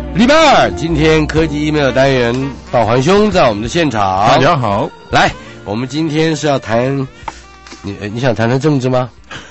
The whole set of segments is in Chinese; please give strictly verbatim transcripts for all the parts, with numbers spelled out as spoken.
礼拜二，今天科技 email 单元，宝环兄在我们的现场。 大家好， 来，我们今天是要谈，你你想谈谈政治吗？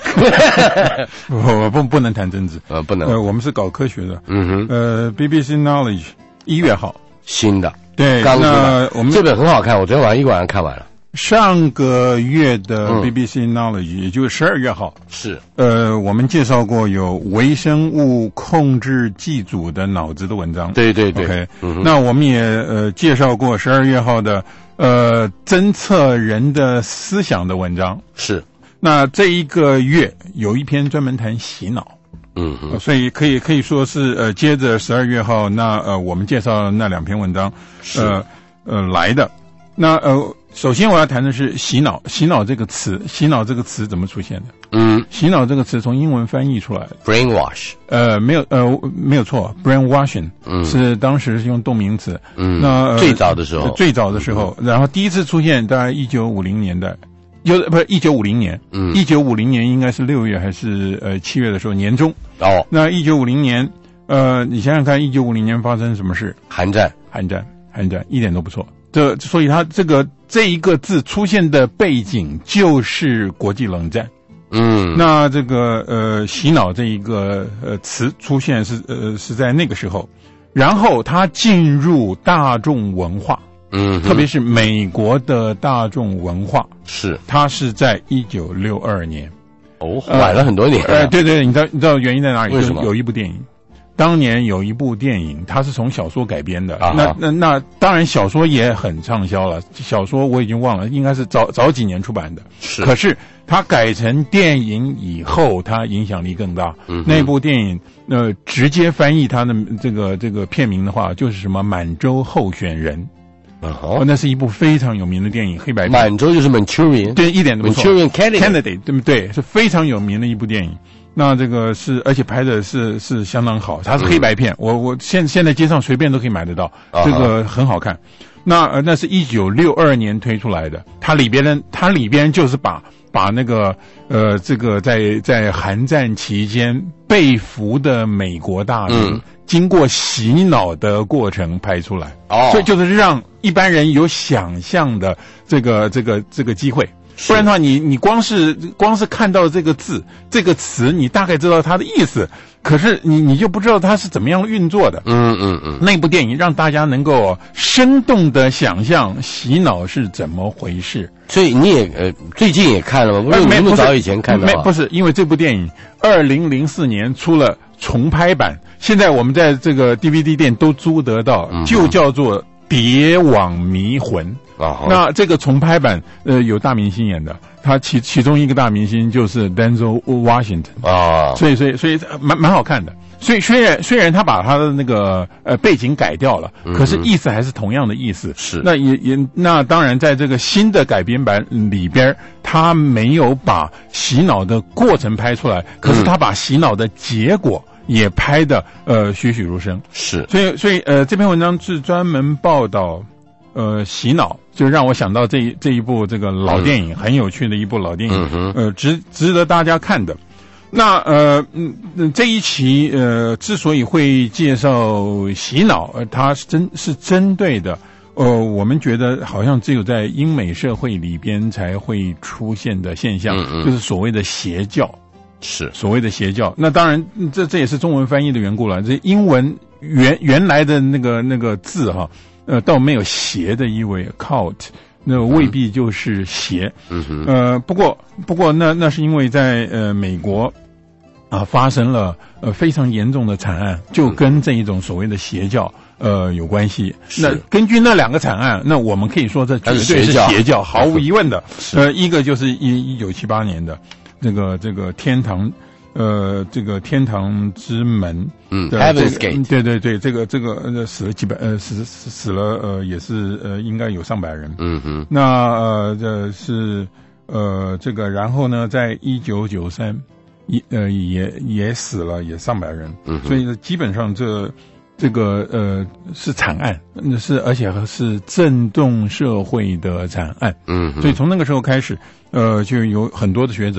我不不能谈政治， 呃，不能。 呃，我们是搞科学的。 嗯哼。 呃 ，B B C Knowledge 一月号新的， 对， 刚出来。 我们这本很好看，我昨天晚上一个晚上看完了。 上个月的 B B C 嗯 Knowledge，、也就是十二月号， 是呃，我们介绍过有微生物控制剂组的脑子的文章。 对对对。 OK，、 嗯、 那我们也呃介绍过十二月号的呃侦测人的思想的文章。 是。 那这一个月有一篇专门谈洗脑。 嗯嗯、 呃，所以可以可以说是呃接着十二月号那呃我们介绍那两篇文章呃呃来的。那呃。首先我要谈的是洗脑，洗脑这个词，洗脑这个词怎么出现的？ 嗯， 洗脑这个词从英文翻译出来的 ，brainwash， 呃，没有，呃，没有错 ，brainwashing， 嗯， 是当时是用动名词， 嗯， 那、呃、 最早的时候， 呃、最早的时候、嗯，然后第一次出现大概一九五零年代，有不是一九五零年， 嗯， 一九五零年应该是六月还是呃七月的时候年中， 哦， 那一九五零年，呃，你想想看，一九五零年发生什么事？ 韩战， 韩战，韩战，一点都不错。这所以它这个这一个字出现的背景就是国际冷战。 嗯， 那这个呃洗脑这一个呃词出现是呃是在那个时候，然后它进入大众文化， 嗯， 特别是美国的大众文化， 是它是在一九六二年。 哦，晚了很多年。 呃，对对，你知道你知道原因在哪里？ 为什么？ 有一部电影。当年有一部电影，它是从小说改编的。 啊、 那那那当然，小说也很畅销了。小说我已经忘了，应该是早早几年出版的。 是。 可是它改成电影以后，它影响力更大。 嗯。 那部电影，呃，直接翻译它的这个这个片名的话，就是什么《满洲候选人》。 哦， 那是一部非常有名的电影，黑白片。 满洲就是 Manchurian， 对，一点都不错。 Manchurian Candidate， Candidate， 对不对？是非常有名的一部电影。那这个是，而且拍的是是相当好，它是黑白片，嗯、我我现现在街上随便都可以买得到，啊、这个很好看。那呃那是一九六二年推出来的，它里边呢，它里边就是把把那个呃这个在在韩战期间被俘的美国大兵、嗯、经过洗脑的过程拍出来，哦，所以就是让一般人有想象的这个这个这个机会。不然的话，你你光是光是看到这个字这个词，你大概知道它的意思，可是你你就不知道它是怎么样运作的。 嗯嗯嗯。 那部电影让大家能够生动的想象洗脑是怎么回事。 所以你也呃最近也看了吗？不是那么早以前看的吗？ 不是，因为这部电影二零零四年出了重拍版，现在我们在这个 D V D 店都租得到，嗯、就叫做《谍网迷魂》。 啊， 那这个重拍版，呃，有大明星演的，他其其中一个大明星就是 Denzel Washington 啊， 所以所以所以蛮蛮好看的。所以虽然虽然他把他的那个呃背景改掉了，嗯、可是意思还是同样的意思。 是， 那也也那当然，在这个新的改编版里边，他没有把洗脑的过程拍出来，可是他把洗脑的结果也拍的呃栩栩如生。 是， 所以所以呃这篇文章是专门报道。呃，洗脑就让我想到这一这一部这个老电影，嗯、很有趣的一部老电影， 嗯、 呃，值值得大家看的。那呃，嗯，这一期呃，之所以会介绍洗脑，呃，它是针是针对的，呃，我们觉得好像只有在英美社会里边才会出现的现象， 嗯嗯就是所谓的邪教， 是所谓的邪教。那当然，这这也是中文翻译的缘故了。这英文原原来的那个那个字哈。呃，倒没有邪的意味 ，cult， 那未必就是邪。 嗯哼。 呃，不过不过那那是因为在呃美国啊发生了呃非常严重的惨案，就跟这一种所谓的邪教呃有关系。那根据那两个惨案，那我们可以说这绝对是邪教，毫无疑问的。呃，一个就是一一九七八年的这个这个天堂。呃，这个天堂之门， 嗯 ，Heaven's Gate， 对对对，这个这个呃死了几百呃死死死了呃也是呃应该有上百人， 嗯哼， 那呃这是呃这个然后呢，在一九九三一呃也也死了也上百人， 嗯， 所以呢基本上这这个呃是惨案，是而且是震动社会的惨案， 嗯， 所以从那个时候开始，呃就有很多的学者。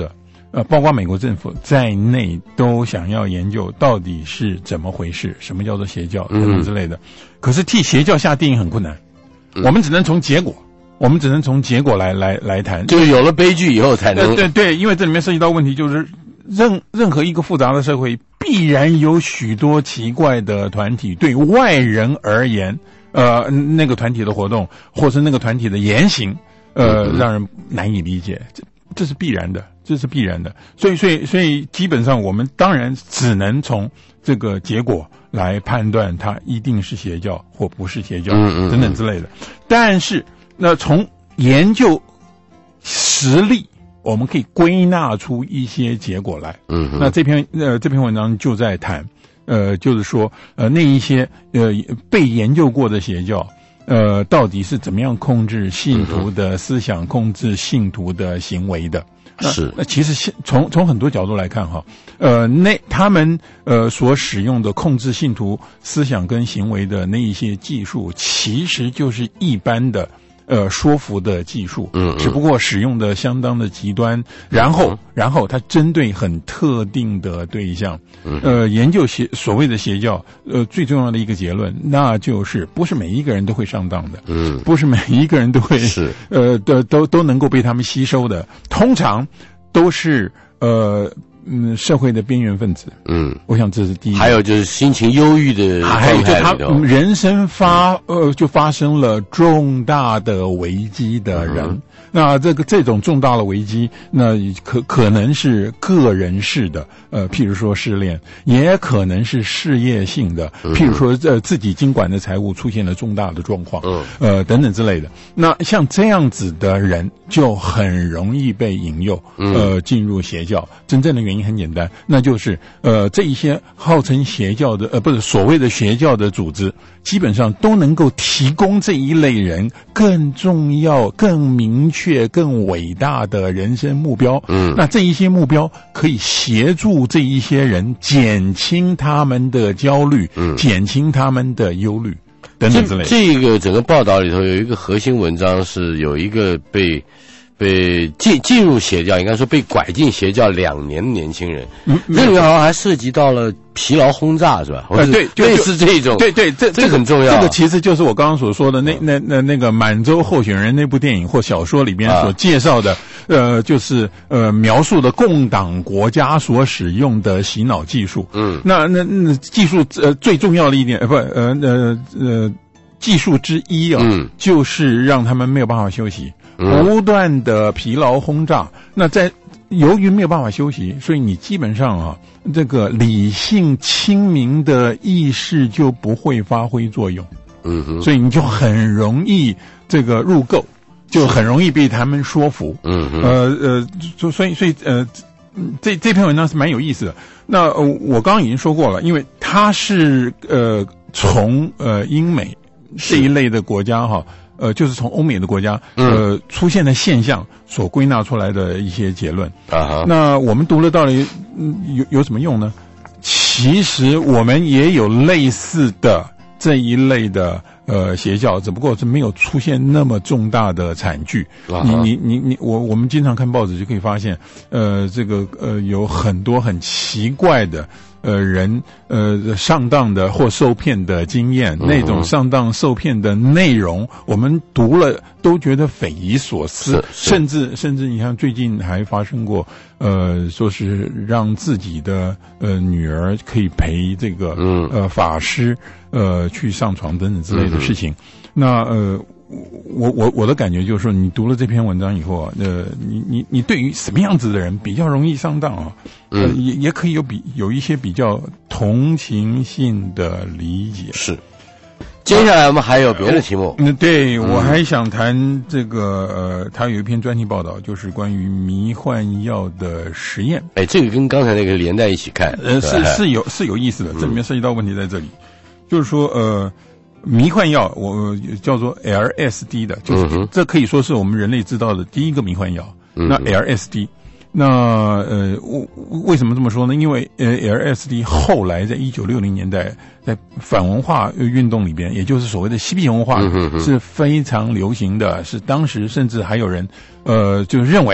呃，包括美国政府在内都想要研究到底是怎么回事，什么叫做邪教等等之类的。嗯、可是替邪教下定义很困难，嗯、我们只能从结果，我们只能从结果来来来谈。 就是有了悲剧以后才能。 对对对，因为这里面涉及到问题，就是任任何一个复杂的社会，必然有许多奇怪的团体，对外人而言，呃，那个团体的活动或是那个团体的言行，呃，嗯、让人难以理解。这这是必然的。这是必然的，所以，所以，所以，基本上我们当然只能从这个结果来判断它一定是邪教或不是邪教等等之类的。但是，那从研究实例，我们可以归纳出一些结果来。嗯，那这篇呃这篇文章就在谈，呃，就是说，呃，那一些呃被研究过的邪教。呃，到底是怎么样控制信徒的思想、控制信徒的行为的？ 是， 那其实从从很多角度来看哈，呃，那他们呃所使用的控制信徒思想跟行为的那一些技术，其实就是一般的呃说服的技术，嗯，只不过使用的相当的极端，然后、嗯、然后它针对很特定的对象，嗯，呃，研究邪所谓的邪教，呃，最重要的一个结论，那就是不是每一个人都会上当的，嗯，不是每一个人都会是呃都都都能够被他们吸收的，通常都是呃。嗯，社会的边缘分子，嗯，我想这是第一。 还有就是心情忧郁的状态， 还有就他人生发、嗯、呃就发生了重大的危机的人，嗯、那这个这种重大的危机，那可可能是个人式的，呃，譬如说失恋，也可能是事业性的，嗯、譬如说呃自己经管的财务出现了重大的状况，嗯，呃等等之类的。那像这样子的人，就很容易被引诱，呃，进入邪教。真正的原因很简单，那就是呃这一些号称邪教的呃不是所谓的邪教的组织，基本上都能够提供这一类人更重要、更明确、更伟大的人生目标。嗯，那这一些目标可以协助这一些人减轻他们的焦虑，嗯，减轻他们的忧虑等等之类的。 这个整个报道里头有一个核心文章是有一个被。被进进入邪教，应该说被拐进邪教两年的年轻人，嗯，这里面好像还涉及到了疲劳轰炸，是吧？ 呃，对， 类似这种， 对对，这这个很重要。 这个其实就是我刚刚所说的那那那那个满洲候选人那部电影或小说里边所介绍的，啊、呃，就是呃描述的共党国家所使用的洗脑技术。嗯，那那那技术呃最重要的一点，呃不呃呃呃技术之一啊，嗯，就是让他们没有办法休息。不断的疲劳轰炸，那在由于没有办法休息，所以你基本上啊，这个理性清明的意识就不会发挥作用，嗯哼，所以你就很容易这个入垢，就很容易被他们说服，嗯哼，呃呃，所以所以呃，这这篇文章是蛮有意思的。那、呃、我刚刚已经说过了，因为它是呃从呃英美这一类的国家哈。呃，就是从欧美的国家，呃，嗯、出现的现象所归纳出来的一些结论。啊，那我们读了到底、嗯、有有什么用呢？其实我们也有类似的这一类的呃邪教，只不过是没有出现那么重大的惨剧。啊、你你你你，我我们经常看报纸就可以发现，呃，这个呃有很多很奇怪的。呃，人呃上当的或受骗的经验，嗯、那种上当受骗的内容，我们读了都觉得匪夷所思，甚至甚至你看最近还发生过，呃，说是让自己的呃女儿可以陪这个、嗯、呃法师呃去上床等等之类的事情，嗯、那呃。我我我的感觉就是说，你读了这篇文章以后啊，呃，你你你对于什么样子的人比较容易上当啊？呃、嗯，也也可以有比有一些比较同情性的理解。 是。接下来我们还有别的题目。 嗯，对，我还想谈这个呃，他有一篇专题报道，就是关于迷幻药的实验。 哎，这个跟刚才那个连在一起看， 呃，是是有是有意思的，这里面涉及到问题在这里，嗯、就是说呃。迷幻药，我叫做 L S D 的，就是、嗯、这可以说是我们人类知道的第一个迷幻药。嗯、那 L S D， 那呃，为什么这么说呢？因为呃 L S D 后来在一九六零年代，在反文化运动里边，也就是所谓的嬉皮文化，嗯、是非常流行的，是当时甚至还有人呃就认为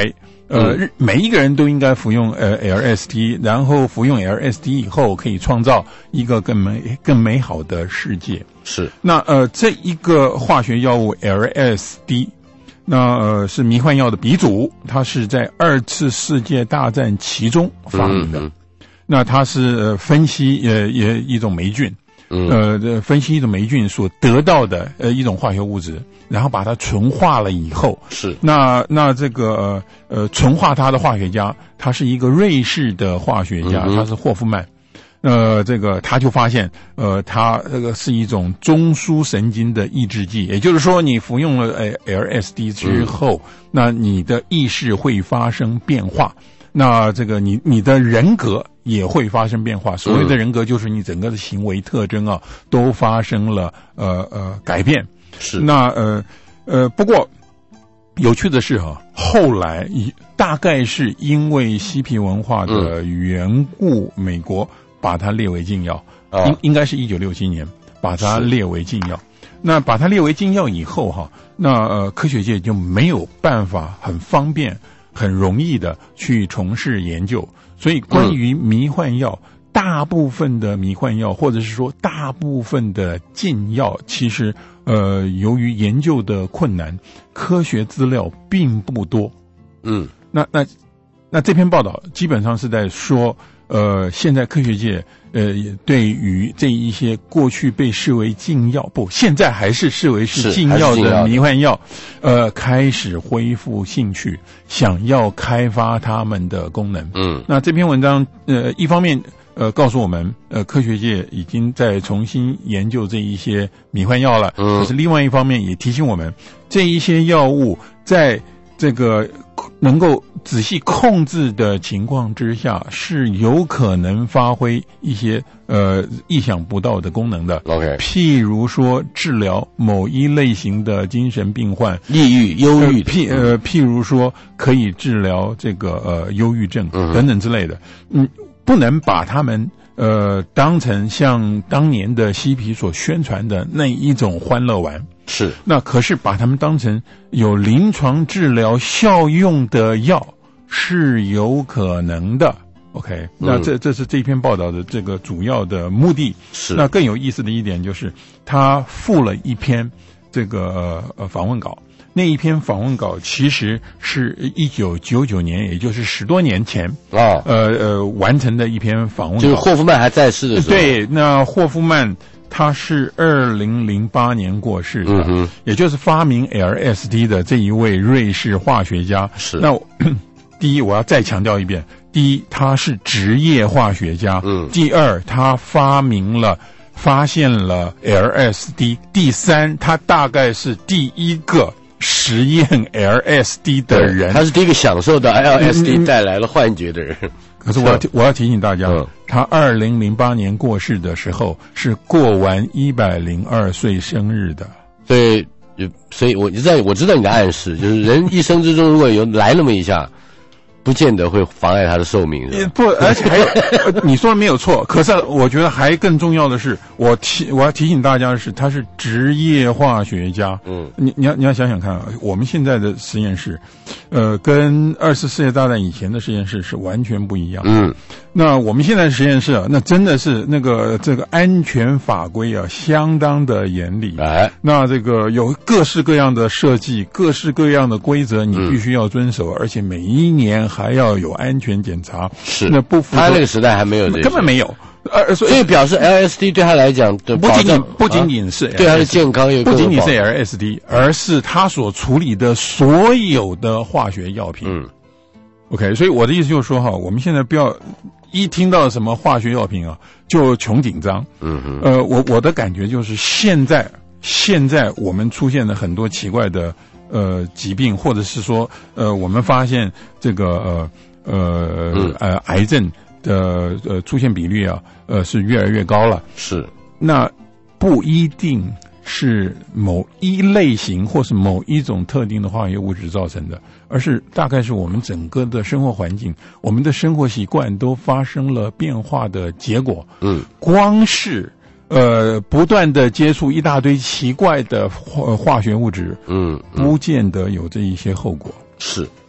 呃，嗯、每一个人都应该服用呃 L S D， 然后服用 L S D 以后可以创造一个更美更美好的世界。 是。 那呃，这一个化学药物 L S D， 那呃是迷幻药的鼻祖，它是在二次世界大战期中发明的。嗯嗯那它是呃分析呃也一种霉菌，嗯呃分析一种霉菌所得到的呃一种化学物质，然后把它纯化了以后， 是那那这个呃呃纯化它的化学家，他是一个瑞士的化学家，嗯、他是霍夫曼。呃，这个他就发现，呃，它这个是一种中枢神经的抑制剂，也就是说，你服用了呃 L S D 之后，嗯、那你的意识会发生变化。那这个你你的人格也会发生变化，所谓的人格就是你整个的行为特征啊，都发生了呃呃改变。 是。 那呃呃，不过有趣的是哈、啊，后来大概是因为嬉皮文化的缘故，嗯、美国把它列为禁药，哦、应应该是一九六七年把它列为禁药。那把它列为禁药以后哈、啊，那呃科学界就没有办法很方便。很容易的去从事研究，所以关于迷幻药，嗯、大部分的迷幻药，或者是说大部分的禁药，其实呃，由于研究的困难，科学资料并不多。嗯，那那那这篇报道基本上是在说，呃，现在科学界呃对于这一些过去被视为禁药，不，现在还是视为是禁药的迷幻药，呃，开始恢复兴趣，想要开发它们的功能。嗯，那这篇文章呃一方面呃告诉我们，呃科学界已经在重新研究这一些迷幻药了，嗯，可是另外一方面也提醒我们，这一些药物在这个能够仔细控制的情况之下，是有可能发挥一些呃意想不到的功能的。 OK， 譬如说治疗某一类型的精神病患， 抑郁、忧郁， 譬呃譬如说可以治疗这个呃忧郁症等等之类的。嗯，不能把他们呃当成像当年的嬉皮所宣传的那一种欢乐丸。 是， 那可是把它们当成有临床治疗效用的药是有可能的。OK， 那这这是这篇报道的这个主要的目的。 是， 那更有意思的一点就是，他附了一篇这个呃访问稿。那一篇访问稿其实是一九九九年，也就是十多年前啊，呃呃完成的一篇访问稿， 就是霍夫曼还在世的时候。 对，那霍夫曼。他是二零零八年过世的，嗯、也就是发明 L S D 的这一位瑞士化学家。 是， 那第一我要再强调一遍，第一他是职业化学家，嗯，第二他发明了发现了 L S D， 第三他大概是第一个实验 L S D 的人， 他是第一个享受到 L S D 带来了幻觉的人。嗯可是我要我要提醒大家，嗯、他二零零八年过世的时候是过完一百零二岁生日的。 所以，所以我知道我知道你的暗示，就是人一生之中如果有来那么一下，不见得会妨碍他的寿命。 不，而且还有，你说的没有错。可是我觉得还更重要的是，我提我要提醒大家的是，他是职业化学家。嗯，你你要你要想想看啊，我们现在的实验室，呃，跟二次世界大战以前的实验室是完全不一样。嗯，那我们现在的实验室啊，那真的是那个这个安全法规啊，相当的严厉。哎，那这个有各式各样的设计，各式各样的规则，你必须要遵守，嗯、而且每一年还要有安全检查。 是， 那不符合他那个时代还没有这， 根本没有。 呃，所以表示 L S D 对他来讲的不仅仅不仅仅是 L S D， 对他的健康有不仅仅是 L S D， 而是他所处理的所有的化学药品。嗯 ，OK， 所以我的意思就是说哈，我们现在不要一听到什么化学药品啊就穷紧张。嗯哼，呃，我我的感觉就是现在现在我们出现了很多奇怪的呃疾病，或者是说呃我们发现这个呃呃、嗯、呃癌症的呃出现比率啊，呃是越来越高了。 是， 那不一定是某一类型或是某一种特定的化学物质造成的，而是大概是我们整个的生活环境、我们的生活习惯都发生了变化的结果。嗯，光是呃不断的接触一大堆奇怪的化化学物质，嗯，不见得有这一些后果。 是。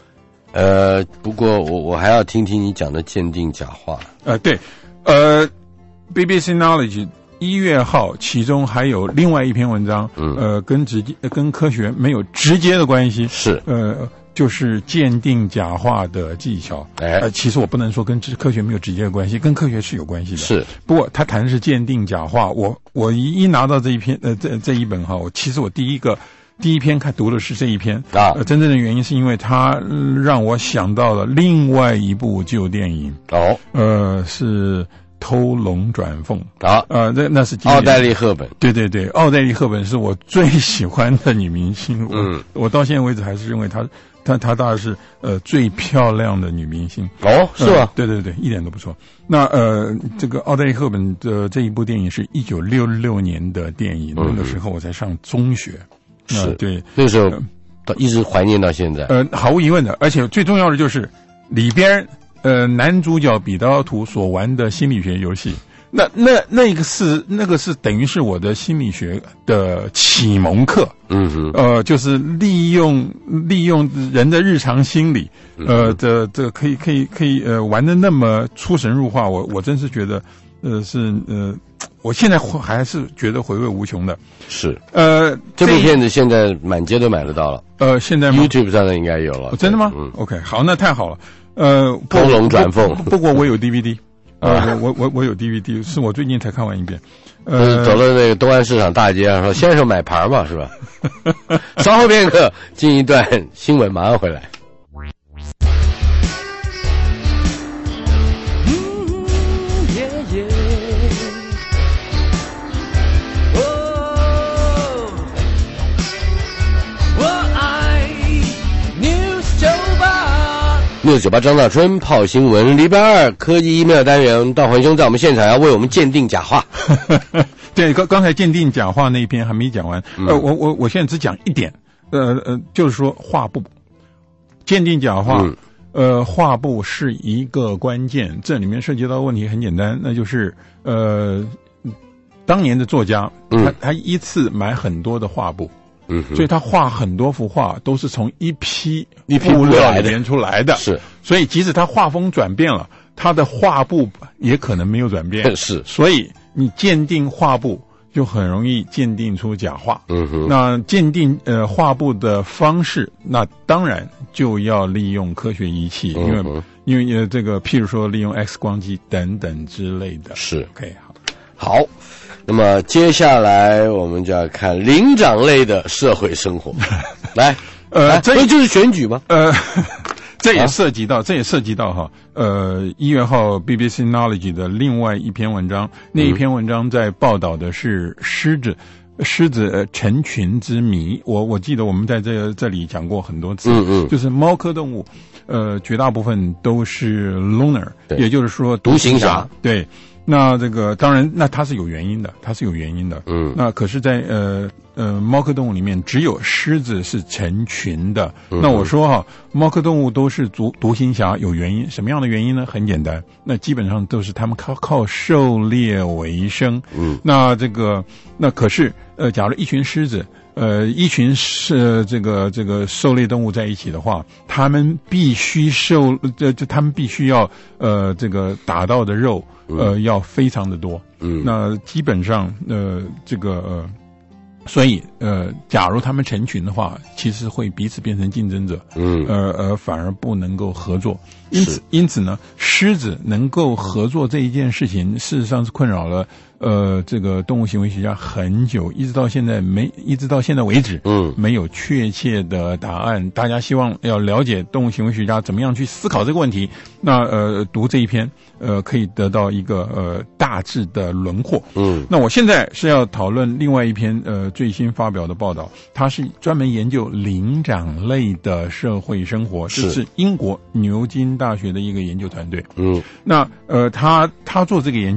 呃，不过我我还要听听你讲的鉴定假话。 呃，对，呃 ，B B C Knowledge 一月号其中还有另外一篇文章，嗯，呃，跟直接跟科学没有直接的关系， 是， 呃，就是鉴定假话的技巧。 哎， 呃，其实我不能说跟科学没有直接的关系，跟科学是有关系的。 是， 不过他谈的是鉴定假话，我我一拿到这一篇呃这这一本哈，我其实我第一个。第一篇看读的是这一篇啊、呃，真正的原因是因为它、呃、让我想到了另外一部旧电影哦， 呃，是《偷龙转凤》 啊， 呃，那那是奥黛丽·赫本， 对对对，奥黛丽·赫本是我最喜欢的女明星，嗯，我, 我到现在为止还是认为她她她大概是呃最漂亮的女明星哦，是吗、呃？ 对对对，一点都不错。那呃，这个奥黛丽·赫本的这一部电影是一九六六年的电影，嗯、那个时候我才上中学。 是、 呃，对， 那个时候到一直怀念到现在。 呃，毫无疑问的，而且最重要的就是里边呃男主角彼得奥图所玩的心理学游戏，那那那个是那个是等于是我的心理学的启蒙课。 嗯哼， 呃，就是利用利用人的日常心理，呃的这可以可以可以呃玩的那么出神入化，我我真是觉得呃是呃。我现在还是觉得回味无穷的。 是， 呃， 这部片子现在满街都买得到了。 呃，现在 YouTube 上应该有了。 哦、真的吗？嗯 ，OK， 好，那太好了。呃， 偷龙转凤。 不, 不过我有 D V D， 呃，我我我有 D V D， 是我最近才看完一遍。 呃，走到那个东安市场大街上说：“先生买牌吧，是吧？”稍后片刻，进一段新闻，马上回来。六九八张大春泡新闻，礼拜二科技 email 单元，道环兄在我们现场要为我们鉴定假话。 对，刚刚才鉴定假话那一篇还没讲完，嗯、呃，我我我现在只讲一点，呃呃，就是说画布鉴定假话，嗯、呃，画布是一个关键，这里面涉及到的问题很简单，那就是呃，当年的作家，嗯、他他依次买很多的画布。 嗯， 所以他画很多幅画都是从一批一批布料里面出来的， 是。 所以即使他画风转变了，他的画布也可能没有转变， 是。 所以你鉴定画布就很容易鉴定出假画。 嗯哼。 那鉴定呃画布的方式，那当然就要利用科学仪器， 嗯、 因为因为呃这个譬如说利用 X 光机等等之类的。 是。 OK， 好。 好。那么接下来我们就要看灵长类的社会生活。来， 呃， 这就是选举吗？ 呃，这也涉及到，啊、这也涉及到哈，呃，一月号 B B C Knowledge 的另外一篇文章，那一篇文章在报道的是狮子。狮子成群之谜，我我记得我们在这这里讲过很多次， 嗯嗯， 就是猫科动物，呃，绝大部分都是 loner， 也就是说独行侠， 对。那这个当然，那它是有原因的，它是有原因的。 嗯， 那可是在，在呃呃猫科动物里面，只有狮子是成群的。 嗯、 那我说哈，猫科动物都是独独行侠，有原因。什么样的原因呢？很简单，那基本上都是他们靠靠狩猎为生。 嗯， 那这个那可是呃，假如一群狮子。呃，一群是、呃、这个这个狩猎动物在一起的话，他们必须受，这这他们必须要呃这个打到的肉，呃、嗯、要非常的多。 嗯， 那基本上呃这个呃，所以呃，假如他们成群的话，其实会彼此变成竞争者。 嗯， 呃呃，反而不能够合作。因此因此呢，狮子能够合作这一件事情，事实上是困扰了。呃，这个动物行为学家很久，一直到现在没，一直到现在为止， 嗯， 没有确切的答案。大家希望要了解动物行为学家怎么样去思考这个问题。那呃，读这一篇，呃，可以得到一个呃大致的轮廓。 嗯， 那我现在是要讨论另外一篇呃最新发表的报道，它是专门研究灵长类的社会生活，这是英国牛津大学的一个研究团队。 嗯， 那呃，他他做这个研究。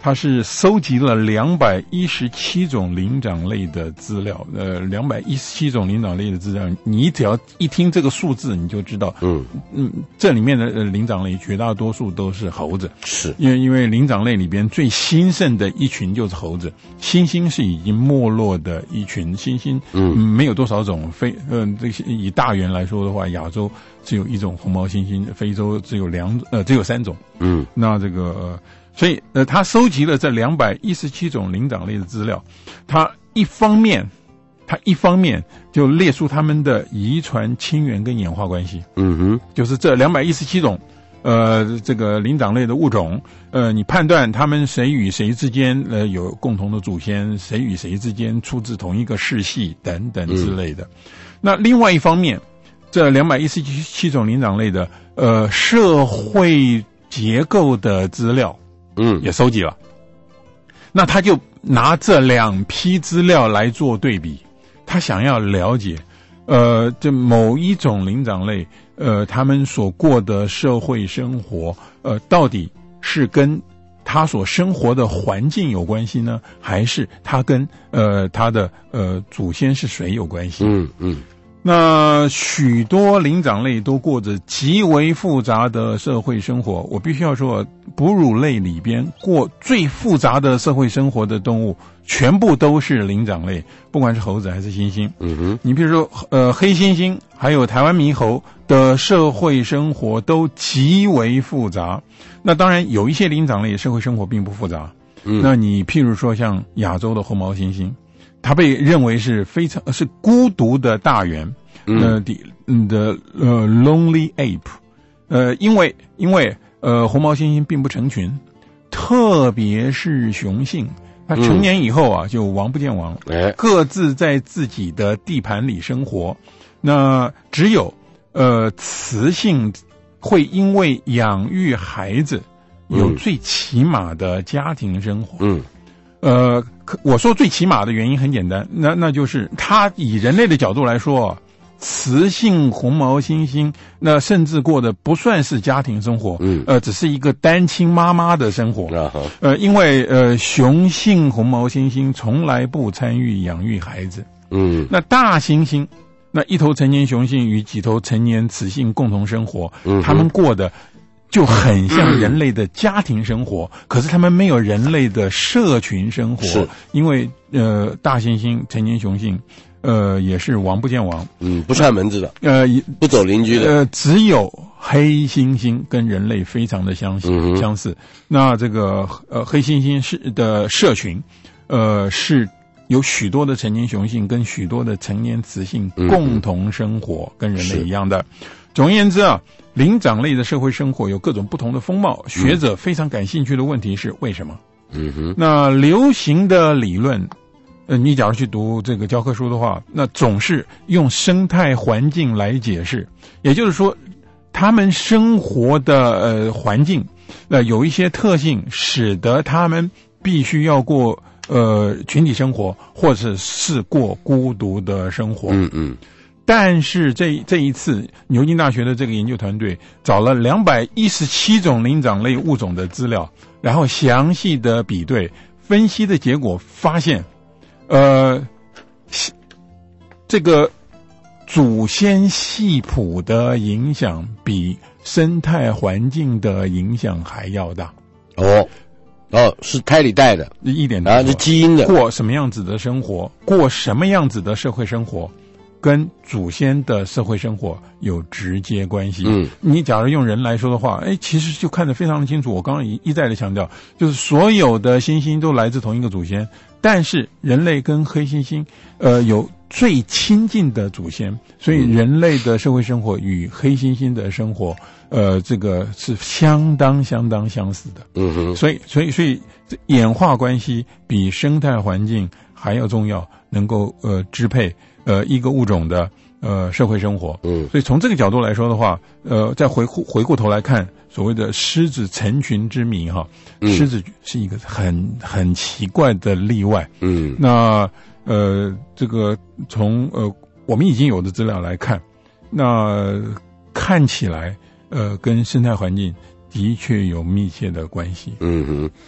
它是搜集了两百一十七种灵长类的资料，呃，两百一十七种灵长类的资料，你只要一听这个数字，你就知道，嗯嗯，这里面的呃灵长类绝大多数都是猴子， 是因为因为灵长类里边最兴盛的一群就是猴子，猩猩是已经没落的一群，猩猩嗯没有多少种，非呃这些以大猿来说的话，亚洲只有一种红毛猩猩，非洲只有两呃只有三种，嗯，那这个。呃所以，呃，他收集了这两百一十七种灵长类的资料，他一方面，他一方面就列出他们的遗传、亲缘跟演化关系。嗯哼，就是这两百一十七种，呃，这个灵长类的物种，呃，你判断他们谁与谁之间，呃，有共同的祖先，谁与谁之间出自同一个世系等等之类的。嗯、那另外一方面，这两百一十七种灵长类的，呃，社会结构的资料。嗯，也收集了。那他就拿这两批资料来做对比，他想要了解，呃，这某一种灵长类，呃，他们所过的社会生活，呃，到底是跟他所生活的环境有关系呢，还是他跟呃他的呃祖先是谁有关系？嗯嗯。那许多灵长类都过着极为复杂的社会生活，我必须要说，哺乳类里边过最复杂的社会生活的动物，全部都是灵长类，不管是猴子还是猩猩。嗯哼，你比如说，呃，黑猩猩还有台湾猕猴的社会生活都极为复杂。那当然，有一些灵长类社会生活并不复杂。嗯，那你譬如说像亚洲的红毛猩猩。它被认为是非常是孤独的大猿，呃的的呃 lonely ape， 呃，因为因为呃红毛猩猩并不成群，特别是雄性，它成年以后啊、嗯、就王不见王，各自在自己的地盘里生活。那只有呃雌性会因为养育孩子有最起码的家庭生活。嗯。呃，我说最起码的原因很简单，那那就是它以人类的角度来说，雌性红毛猩猩那甚至过的不算是家庭生活，嗯，呃，只是一个单亲妈妈的生活，啊、呃，因为呃雄性红毛猩猩从来不参与养育孩子，嗯，那大猩猩那一头成年雄性与几头成年雌性共同生活，嗯，他们过的。就很像人类的家庭生活，嗯、可是他们没有人类的社群生活，是因为呃大猩猩成年雄性，呃也是王不见王， 嗯，不串门子的， 呃不走邻居的， 呃只有黑猩猩跟人类非常的相似、嗯、相似。那这个呃黑猩猩是的社群，呃是有许多的成年雄性跟许多的成年雌性共同生活，嗯、跟人类一样的。总而言之啊。灵长类的社会生活有各种不同的风貌，学者非常感兴趣的问题是为什么？嗯哼。那流行的理论，呃，你假如去读这个教科书的话，那总是用生态环境来解释，也就是说，他们生活的呃环境，那、呃、有一些特性，使得他们必须要过呃群体生活，或者是过孤独的生活。嗯嗯。但是这这一次，牛津大学的这个研究团队找了两百一十七种灵长类物种的资料，然后详细的比对分析的结果发现，呃，这个祖先系谱的影响比生态环境的影响还要大。 哦。哦，是胎里带的， 一点啊，是基因的。 过什么样子的生活，过什么样子的社会生活。跟祖先的社会生活有直接关系。嗯，你假如用人来说的话，哎，其实就看得非常的清楚。我刚刚一一再的强调，就是所有的猩猩都来自同一个祖先，但是人类跟黑猩猩，呃，有最亲近的祖先，所以人类的社会生活与黑猩猩的生活，呃，这个是相当相当相似的。嗯哼，所以所以所以演化关系比生态环境还要重要，能够呃支配。呃，一个物种的呃社会生活，嗯，所以从这个角度来说的话，呃，再回回回过头来看所谓的狮子成群之谜哈，嗯、狮子是一个很很奇怪的例外，嗯，那呃，这个从呃我们已经有的资料来看，那看起来呃跟生态环境的确有密切的关系，嗯哼。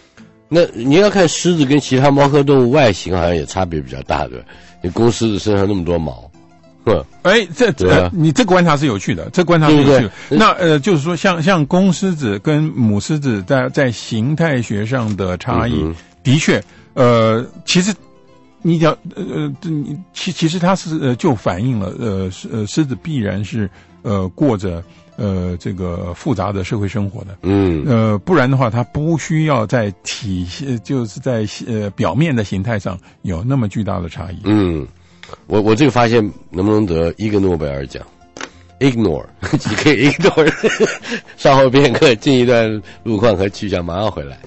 那你要看狮子跟其他猫科动物外形好像也差别比较大，对吧？你公狮子身上那么多毛，哼， 哎，这这、啊呃、你这个观察是有趣的，这观察是有趣的。对对，那呃，就是说像像公狮子跟母狮子在在形态学上的差异，嗯、的确，呃，其实你讲呃，其其实它是呃就反映了呃呃狮子必然是呃过着。呃，这个复杂的社会生活的，嗯，呃，不然的话，它不需要在体，就是在呃表面的形态上有那么巨大的差异。 嗯，我我这个发现能不能得一个诺贝尔奖 ？Ignore， 你可以 ignore。稍后片刻，进一段路况和气象，马上回来。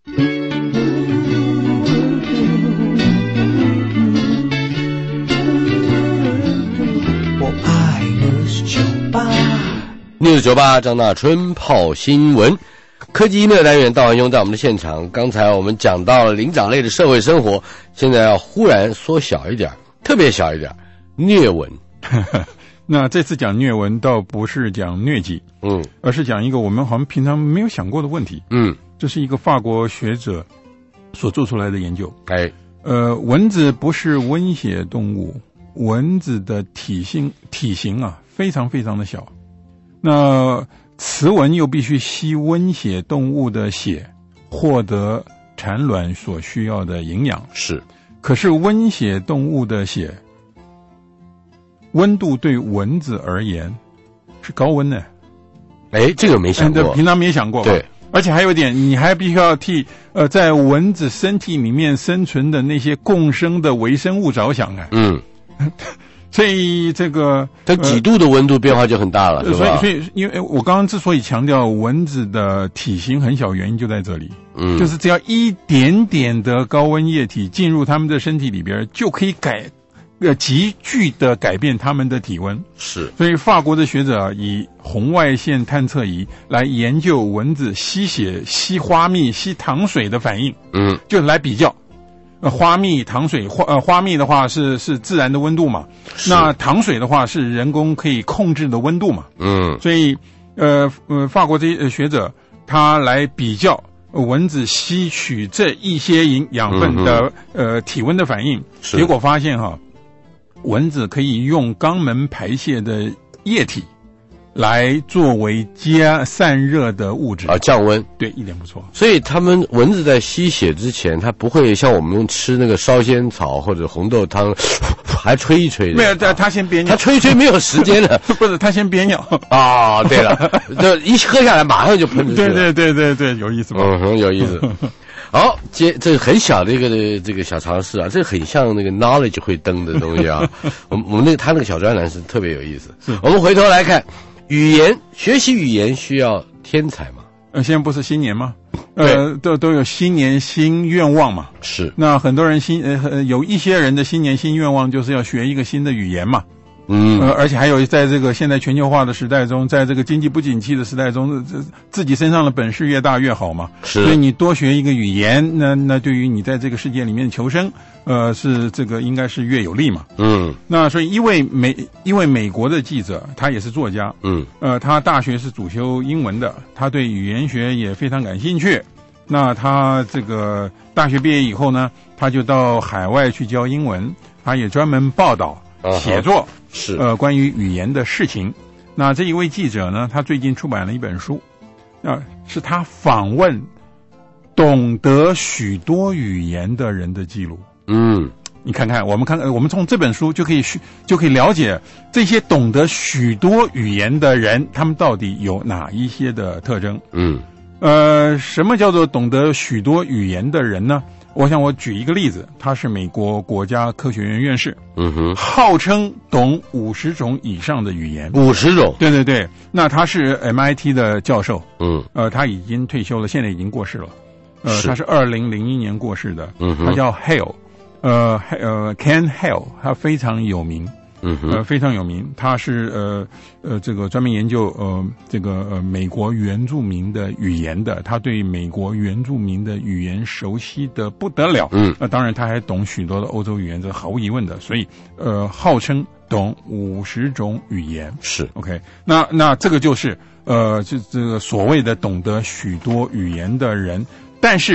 我爱News九八。 News 九八张大春泡新闻，科技音乐单元道完庸在我们的现场。刚才我们讲到了灵长类的社会生活，现在要忽然缩小一点，特别小一点，虐文。 那这次讲虐文倒不是讲疟疾，嗯，而是讲一个我们好像平常没有想过的问题。嗯，这是一个法国学者所做出来的研究。哎，呃，蚊子不是温血动物，蚊子的体型体型啊非常非常的小。那雌蚊又必须吸温血动物的血，获得产卵所需要的营养。 是， 可是温血动物的血，温度对蚊子而言是高温的。 哎，这个没想过， 平常没想过吧？ 对， 而且还有一点，你还必须要替呃在蚊子身体里面生存的那些共生的微生物着想啊。嗯。所以这个它几度的温度变化就很大了， 呃、 是吧？ 所以，所以，因为我刚刚之所以强调蚊子的体型很小，原因就在这里，嗯，就是只要一点点的高温液体进入它们的身体里边，就可以改，呃，急剧的改变它们的体温。 是， 所以法国的学者、啊、以红外线探测仪来研究蚊子吸血、吸花蜜、吸糖水的反应，嗯，就来比较。呃，花蜜、糖水，花呃花蜜的话是是自然的温度嘛，那糖水的话是人工可以控制的温度嘛，嗯，所以呃呃法国这些学者他来比较蚊子吸取这一些营养分的、嗯、呃体温的反应，结果发现哈，蚊子可以用肛门排泄的液体来作为加散热的物质啊，降温， 对，一点不错。 所以他们蚊子在吸血之前，它不会像我们吃那个烧仙草或者红豆汤，还吹一吹的。 没有，他他先憋尿， 他吹一吹没有时间了， 不是他先憋尿啊、哦。对了，就一喝下来马上就喷出去了。 对对对对对，有意思吧？ 嗯哼，有意思。好，接这个很小的一个这个小尝试啊，这很像那个 knowledge 会登的东西啊。我们我们那个他那个小专栏是特别有意思。我们回头来看。语言学习语言需要天才吗？ 呃，现在不是新年吗？呃，都都有新年新愿望嘛。 是。 那很多人新呃有一些人的新年新愿望就是要学一个新的语言嘛。嗯。呃，而且还有在这个现在全球化的时代中，在这个经济不景气的时代中，这自己身上的本事越大越好嘛。 是。 所以你多学一个语言，那那对于你在这个世界里面求生，呃，是这个应该是越有利嘛。嗯。那所以因为美因为美国的记者他也是作家，嗯，呃，他大学是主修英文的，他对语言学也非常感兴趣。那他这个大学毕业以后呢，他就到海外去教英文，他也专门报道、uh-huh, 写作。 是呃，关于语言的事情。那这一位记者呢，他最近出版了一本书，啊、呃，是他访问懂得许多语言的人的记录。嗯，你看看，我们看，我们从这本书就可以就可以了解这些懂得许多语言的人，他们到底有哪一些的特征。嗯，呃，什么叫做懂得许多语言的人呢？我想我举一个例子，他是美国国家科学院院士，嗯哼，号称懂五十种以上的语言， 五十种， 对对对。那他是 M I T 的教授，嗯，呃，他已经退休了，现在已经过世了，呃，他是二零零一年过世的，嗯哼，他叫 Hale， 呃呃 Ken Hale， 他非常有名。嗯，呃，非常有名。他是呃呃这个专门研究呃这个呃美国原住民的语言的，他对美国原住民的语言熟悉的不得了。嗯，那、呃、当然他还懂许多的欧洲语言，这毫无疑问的。所以呃，号称懂五十种语言。 是 OK， 那那这个就是呃就这个所谓的懂得许多语言的人，但是。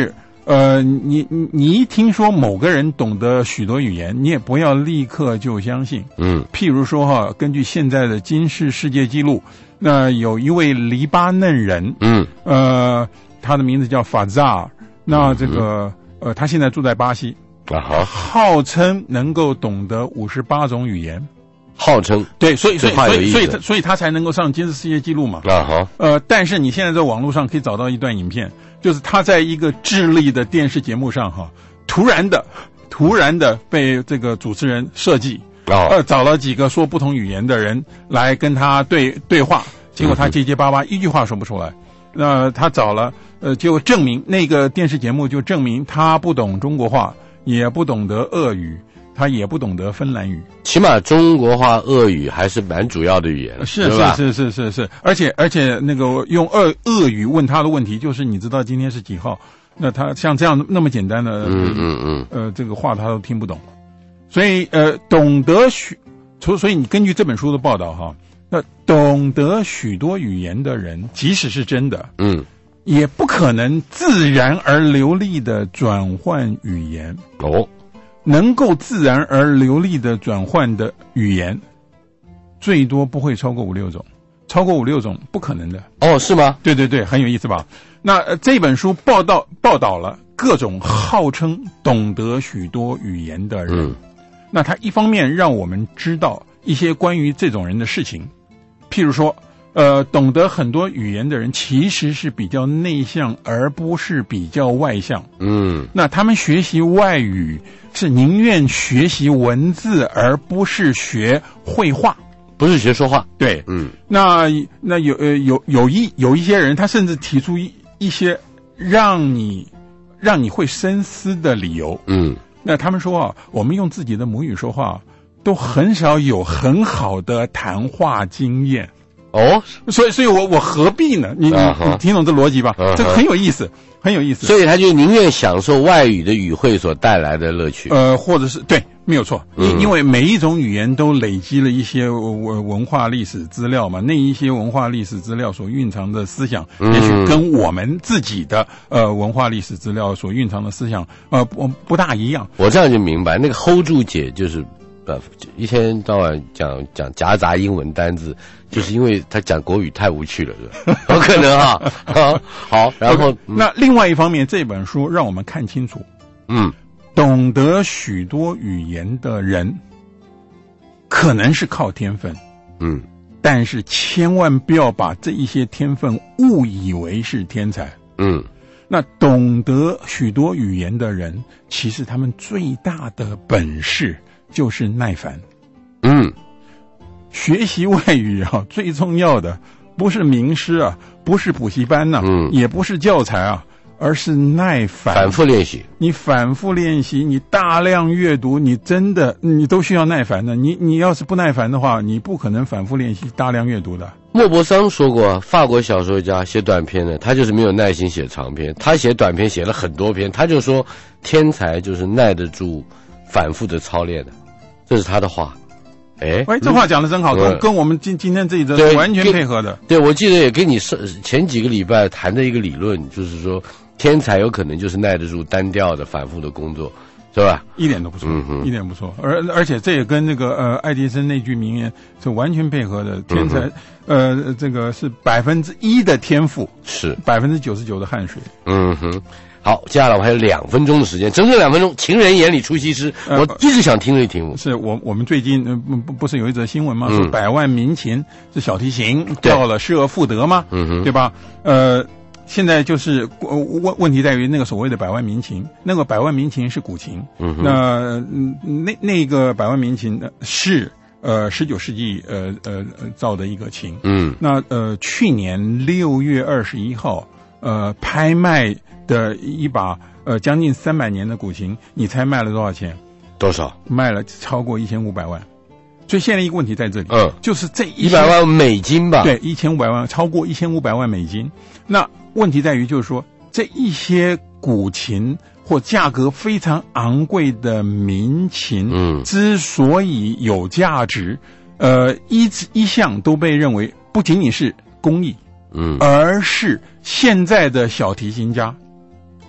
呃，你你你一听说某个人懂得许多语言，你也不要立刻就相信。 嗯， 譬如说哈，根据现在的金氏世界纪录，那有一位黎巴嫩人， 嗯， 呃，他的名字叫法扎尔，那这个、嗯、呃，他现在住在巴西， 啊好， 号称能够懂得五十八种语言。 号称对，所以所以所以所以他所以他才能够上吉尼斯世界纪录嘛。 啊好， 呃，但是你现在在网络上可以找到一段影片，就是他在一个智利的电视节目上哈，突然的突然的被这个主持人设计， 哦、 呃，找了几个说不同语言的人来跟他对对话，结果他结结巴巴、嗯、一句话说不出来。那、呃、他找了呃，结果证明那个电视节目就证明他不懂中国话，也不懂得俄语。他也不懂得芬兰语， 起码中国话、俄语还是蛮主要的语言， 是是是是是是，而且而且那个用俄俄语问他的问题就是你知道今天是几号？那他像这样那么简单的， 嗯嗯嗯， 呃，这个话他都听不懂，所以呃，懂得许，所所以你根据这本书的报道哈，那懂得许多语言的人，即使是真的， 嗯， 也不可能自然而流利的转换语言哦。 能够自然而流利的转换的语言，最多不会超过五六种，超过五六种不可能的。 哦，是吗？ 对对对，很有意思吧？那、呃、这本书报道报道了各种号称懂得许多语言的人，嗯、那他一方面让我们知道一些关于这种人的事情，譬如说，呃，懂得很多语言的人其实是比较内向，而不是比较外向。 嗯， 那他们学习外语是宁愿学习文字，而不是学绘画， 不是学说话。 对， 嗯， 那那有呃有有一有一些人，他甚至提出一一些让你让你会深思的理由。 嗯， 那他们说啊，我们用自己的母语说话，都很少有很好的谈话经验。 哦， 所以，所以我我何必呢？你、uh huh. 你你听懂这逻辑吧？ uh huh. 这个很有意思，很有意思。 所以他就宁愿享受外语的语汇所带来的乐趣。 呃，或者是对，没有错。因、嗯、因为每一种语言都累积了一些文文化历史资料嘛，那一些文化历史资料所蕴藏的思想，嗯、也许跟我们自己的呃文化历史资料所蕴藏的思想呃不不大一样。 我这样就明白，那个 hold 住姐就是。呃，一天到晚讲讲夹杂英文单字，就是因为他讲国语太无趣了，是吧？有可能哈、啊。好，然后、 嗯、那另外一方面，这本书让我们看清楚， 嗯， 懂得许多语言的人，可能是靠天分， 嗯， 但是千万不要把这一些天分误以为是天才， 嗯。 那懂得许多语言的人，其实他们最大的本事就是耐烦。 嗯， 学习外语啊，最重要的不是名师啊，不是补习班呐、啊， 嗯， 也不是教材啊，而是耐烦。 反复练习， 你反复练习，你大量阅读，你真的你都需要耐烦的。你你要是不耐烦的话，你不可能反复练习、大量阅读的。 莫泊桑说过，法国小说家写短篇的，他就是没有耐心写长篇。他写短篇写了很多篇，他就说天才就是耐得住反复的操练的，这是他的话。哎， 喂，这话讲得真好，跟跟我们今今天这一则是完全配合的。 对，我记得也跟你是前几个礼拜谈的一个理论，就是说天才有可能就是耐得住单调的反复的工作。是吧？ 一点都不错，嗯、一点不错。而而且这也跟那个呃爱迪生那句名言是完全配合的。天才，嗯、呃，这个是百分之一的天赋， 是百分之九十九的汗水。 嗯哼。好，接下来我还有两分钟的时间，整整两分钟。情人眼里出西施， 呃、 我一直想听这个题目。 是我我们最近呃不不是有一则新闻吗？ 嗯、 说百万民琴是小提琴到了失而复得吗？ 嗯哼， 对吧？呃。现在就是问问题在于那个所谓的百万民琴，那个百万民琴是古琴， 嗯哼， 那那那个百万民琴是呃十九世纪呃呃造的一个琴， 嗯， 那呃去年六月二十一号呃拍卖的一把呃将近三百年的古琴，你猜卖了多少钱？ 多少？ 卖了超过一千五百万。所以现在一个问题在这里， 嗯， 就是这一百万美金吧？ 对，一千五百万，超过一千五百万美金。那问题在于，就是说这一些古琴或价格非常昂贵的民琴， 嗯， 之所以有价值，呃，一一向都被认为不仅仅是工艺， 嗯， 而是现在的小提琴家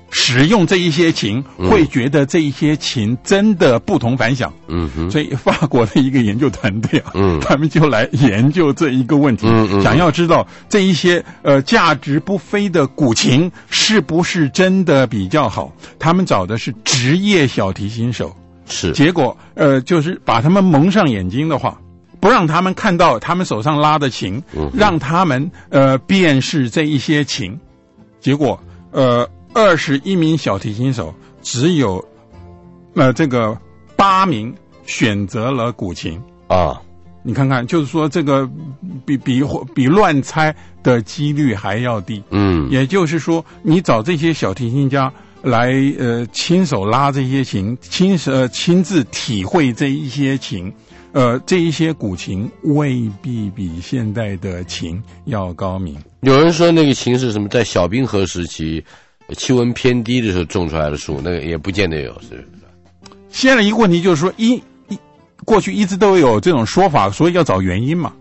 使用这一些琴，会觉得这一些琴真的不同凡响。 嗯哼， 所以法国的一个研究团队啊， 嗯， 他们就来研究这一个问题， 嗯嗯， 想要知道这一些呃价值不菲的古琴是不是真的比较好。他们找的是职业小提琴手， 是， 结果呃就是把他们蒙上眼睛的话，不让他们看到他们手上拉的琴， 嗯， 让他们呃辨识这一些琴，结果呃。二十一名小提琴手，只有呃这个八名选择了古琴啊。 你看看，就是说这个比比比乱猜的几率还要低。 嗯， 也就是说，你找这些小提琴家来呃亲手拉这些琴，亲呃亲自体会这一些琴，呃这一些古琴未必比现代的琴要高明。 有人说那个琴是什么，在小冰河时期气温偏低的时候种出来的树，那个也不见得有，是不是？现在一个问题就是说，一一过去一直都有这种说法，所以要找原因嘛。